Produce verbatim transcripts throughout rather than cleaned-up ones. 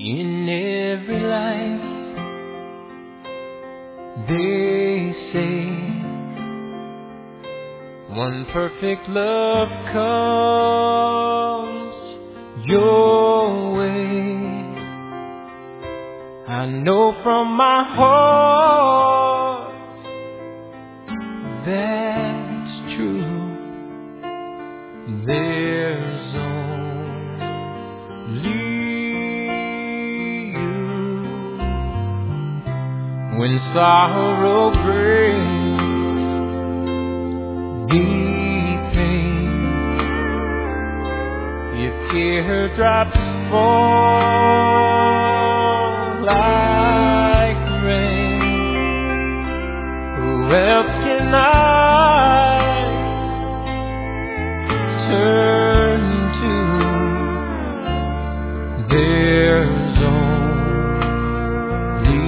In every life, they say one perfect love comes your way. I know from my heart that's true. There's only you. When sorrow brings deep pain, if teardrops fall like rain, who else can I turn to? There's only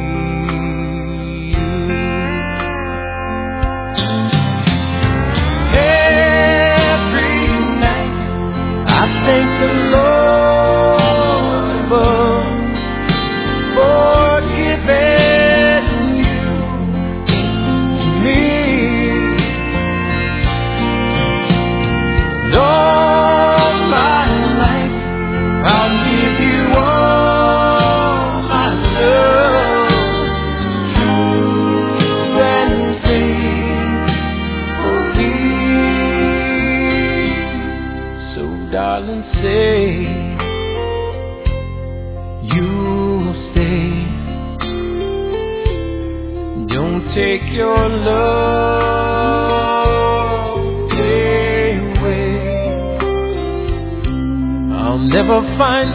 you. Every night I thank the Lord above for giving you to me. All my life I'll give you all my love, true and faithfully. So darling, say you'll stay. Don't take your love away. I'll never find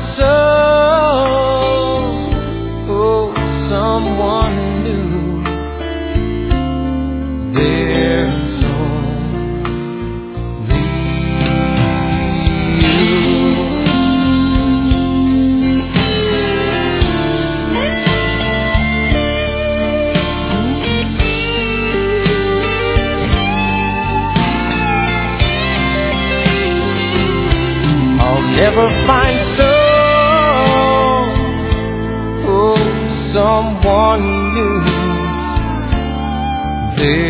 some, oh, someone new. There's only you. I'll never find some, oh, someone new. There